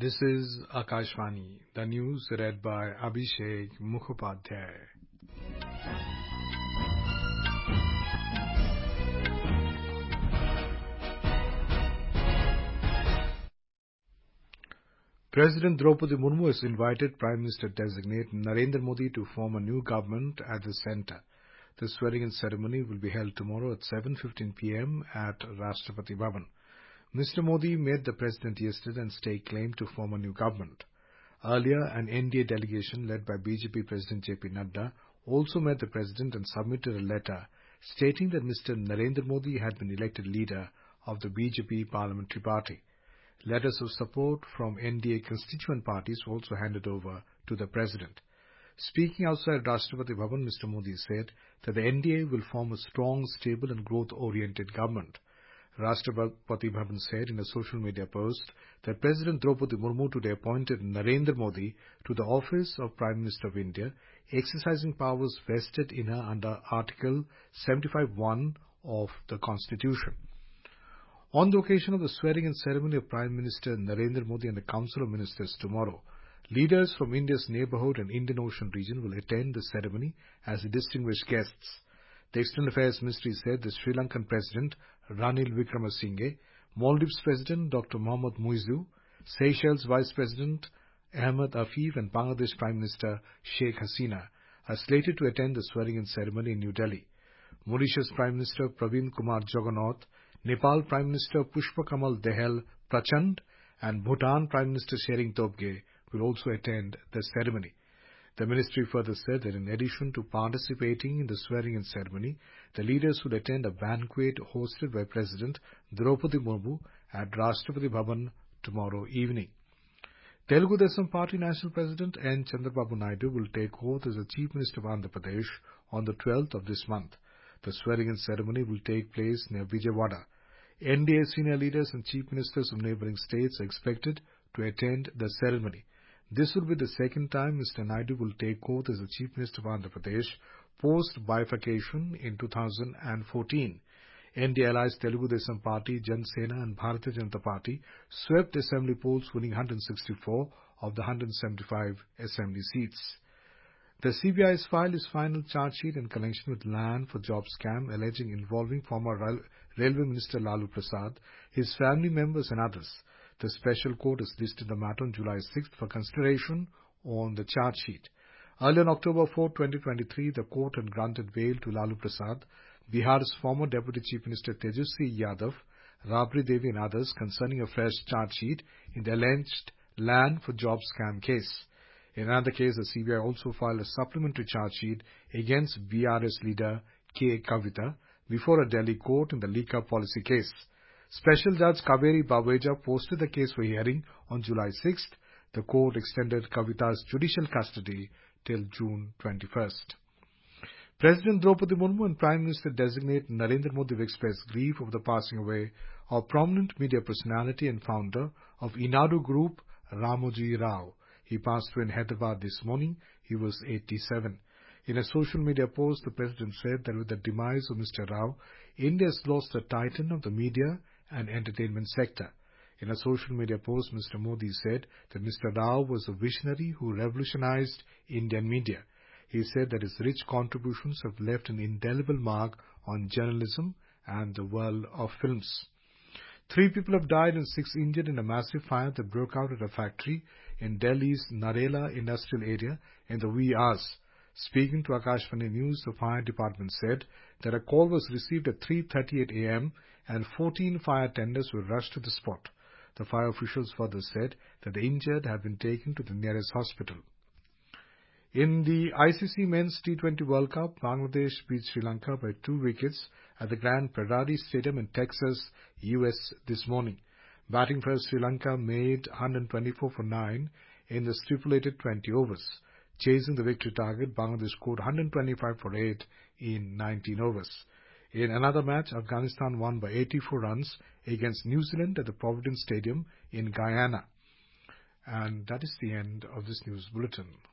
This is Akashvani, the news read by Abhishek Mukhopadhyay. President Draupadi Murmu has invited Prime Minister-designate Narendra Modi to form a new government at the centre. The swearing-in ceremony will be held tomorrow at 7:15 p.m. at Rashtrapati Bhavan. Mr. Modi met the President yesterday and staked claim to form a new government. Earlier, an NDA delegation led by BJP President J.P. Nadda also met the President and submitted a letter stating that Mr. Narendra Modi had been elected leader of the BJP Parliamentary Party. Letters of support from NDA constituent parties were also handed over to the President. Speaking outside Rashtrapati Bhavan, Mr. Modi said that the NDA will form a strong, stable and growth-oriented government. Rashtrapati Bhavan said in a social media post that President Draupadi Murmu today appointed Narendra Modi to the office of Prime Minister of India, exercising powers vested in her under Article 75(1) of the Constitution. On the occasion of the swearing-in ceremony of Prime Minister Narendra Modi and the Council of Ministers tomorrow, leaders from India's neighbourhood and Indian Ocean region will attend the ceremony as distinguished guests. The External Affairs Ministry said the Sri Lankan President Ranil Wickremesinghe, Maldives President Dr. Mohamed Muizzu, Seychelles Vice President Ahmed Afif and Bangladesh Prime Minister Sheikh Hasina are slated to attend the swearing-in ceremony in New Delhi. Mauritius Prime Minister Praveen Kumar Jagannath, Nepal Prime Minister Pushpa Kamal Dahal Prachand and Bhutan Prime Minister Shering Tobgay will also attend the ceremony. The ministry further said that in addition to participating in the swearing-in ceremony, the leaders will attend a banquet hosted by President Draupadi Murmu at Rashtrapati Bhavan tomorrow evening. Telugu Desam Party National President N. Chandrababu Naidu will take oath as the Chief Minister of Andhra Pradesh on the 12th of this month. The swearing-in ceremony will take place near Vijayawada. NDA senior leaders and chief ministers of neighbouring states are expected to attend the ceremony. This will be the second time Mr. Naidu will take oath as the Chief Minister of Andhra Pradesh post-bifurcation in 2014. NDA allies Telugu Desam Party, Jan Sena and Bharatiya Janata Party swept assembly polls winning 164 of the 175 assembly seats. The CBI has filed its final charge sheet in connection with land for job scam alleging involving former Railway Minister Lalu Prasad, his family members and others. The special court has listed the matter on July 6th for consideration on the charge sheet. Earlier on October 4, 2023, the court had granted bail to Lalu Prasad, Bihar's former Deputy Chief Minister Tejaswi Yadav, Rabri Devi and others concerning a fresh charge sheet in the alleged land for job scam case. In another case, the CBI also filed a supplementary charge sheet against BRS leader K. Kavita before a Delhi court in the Liquor policy case. Special Judge Kaveri Baweja posted the case for hearing on July 6th. The court extended Kavita's judicial custody till June 21st. President Draupadi Murmu and Prime Minister-designate Narendra Modi have expressed grief over the passing away of prominent media personality and founder of Inadu Group, Ramoji Rao. He passed away in Hyderabad this morning. He was 87. In a social media post, the President said that with the demise of Mr. Rao, India has lost a titan of the media and entertainment sector. In a social media post, Mr. Modi said that Mr. Rao was a visionary who revolutionized Indian media. He said that his rich contributions have left an indelible mark on journalism and the world of films. 3 people have died and 6 injured in a massive fire that broke out at a factory in Delhi's Narela industrial area in the wee hours. Speaking to Akashvani News, the fire department said that a call was received at 3:38 a.m. and 14 fire tenders were rushed to the spot. The fire officials further said that the injured have been taken to the nearest hospital. In the ICC Men's T20 World Cup, Bangladesh beat Sri Lanka by 2 wickets at the Grand Prairie Stadium in Texas, US this morning. Batting first, Sri Lanka made 124 for 9 in the stipulated 20 overs. Chasing the victory target, Bangladesh scored 125 for 8 in 19 overs. In another match, Afghanistan won by 84 runs against New Zealand at the Providence Stadium in Guyana. And that is the end of this news bulletin.